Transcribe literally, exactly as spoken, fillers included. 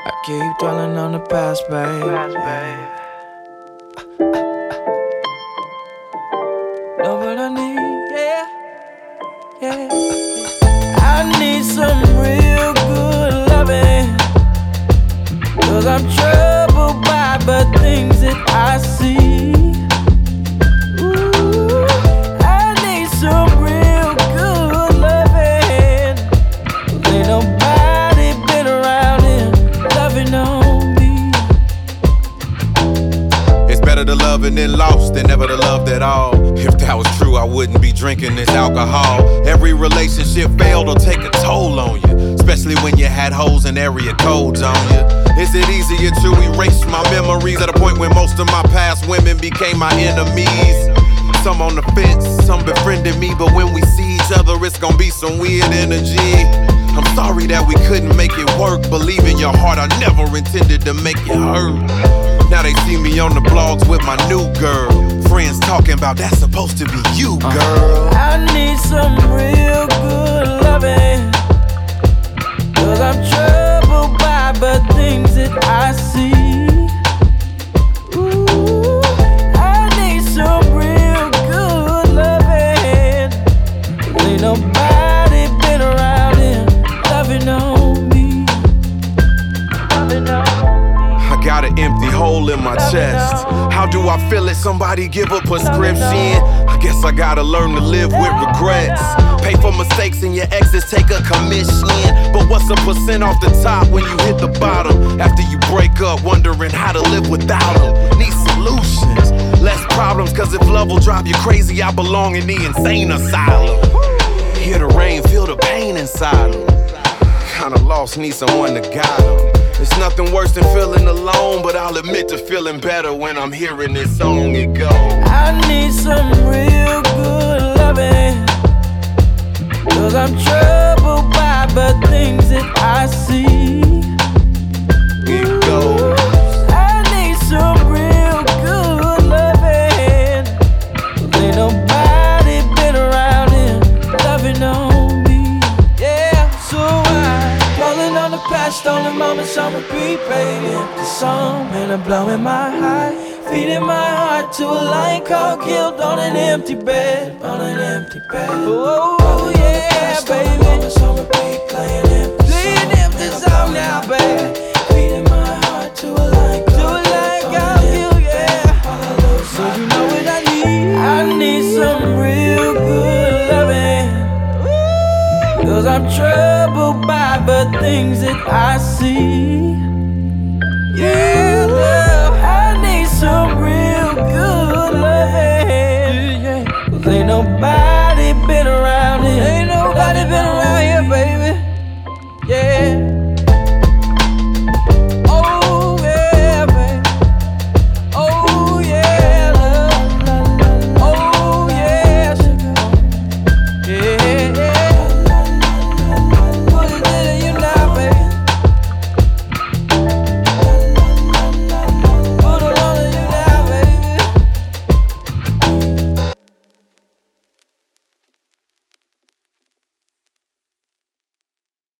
I keep dwelling on the past, babe. Past, babe. Know what I need, yeah, yeah. I need some real good loving, 'cause I'm troubled by the things that I see. Ooh, I need some real good loving. Ain't nobody been around here loving on me. It's better to love and then lost than never to loved at all. If that was true, I wouldn't be drinking this alcohol. Every relationship failed or take a toll on you, especially when you had hoes and area codes on you. Is it easier to erase my memories at a point when most of my past women became my enemies? Some on the fence, some befriended me, but when we see each other, it's gonna be some weird energy. I'm sorry that we couldn't make it work. Believe in your heart, I never intended to make it hurt. Now they see me on the blogs with my new girl. Friends talking about that's supposed to be you, girl. I need some real good loving, 'cause I'm troubled by the things that I see. Ooh, I need some real good loving. Ain't nobody been around here loving on me. Loving on me. I got an empty hole in my chest. How do I feel it? Somebody give a prescription. I guess I gotta learn to live with regrets. Pay for mistakes and your exes take a commission. But what's a percent off the top when you hit the bottom? After you break up, wondering how to live without them. Need solutions, less problems, 'cause if love will drive you crazy, I belong in the insane asylum. Hear the rain, feel the pain inside them. Kinda lost, need someone to guide them. It's nothing worse than feeling alone, but I'll admit to feeling better when I'm hearing this song. It goes, I need some real good loving, 'cause I'm troubled by the things that I see. it goes. I need some real good loving. Ain't nobody been around here loving on me. Yeah, so I'm dwelling on the past, on the moments on repeat, playing the song, and I'm blowing my high, feeding my heart to a lion called killed on an empty bed, on an empty bed. Oh yeah, baby. Playing empty song now, baby. Feeding my heart to a lion called killed, yeah. So you know what I need? I need some real good loving, 'cause I'm troubled by the things that I see.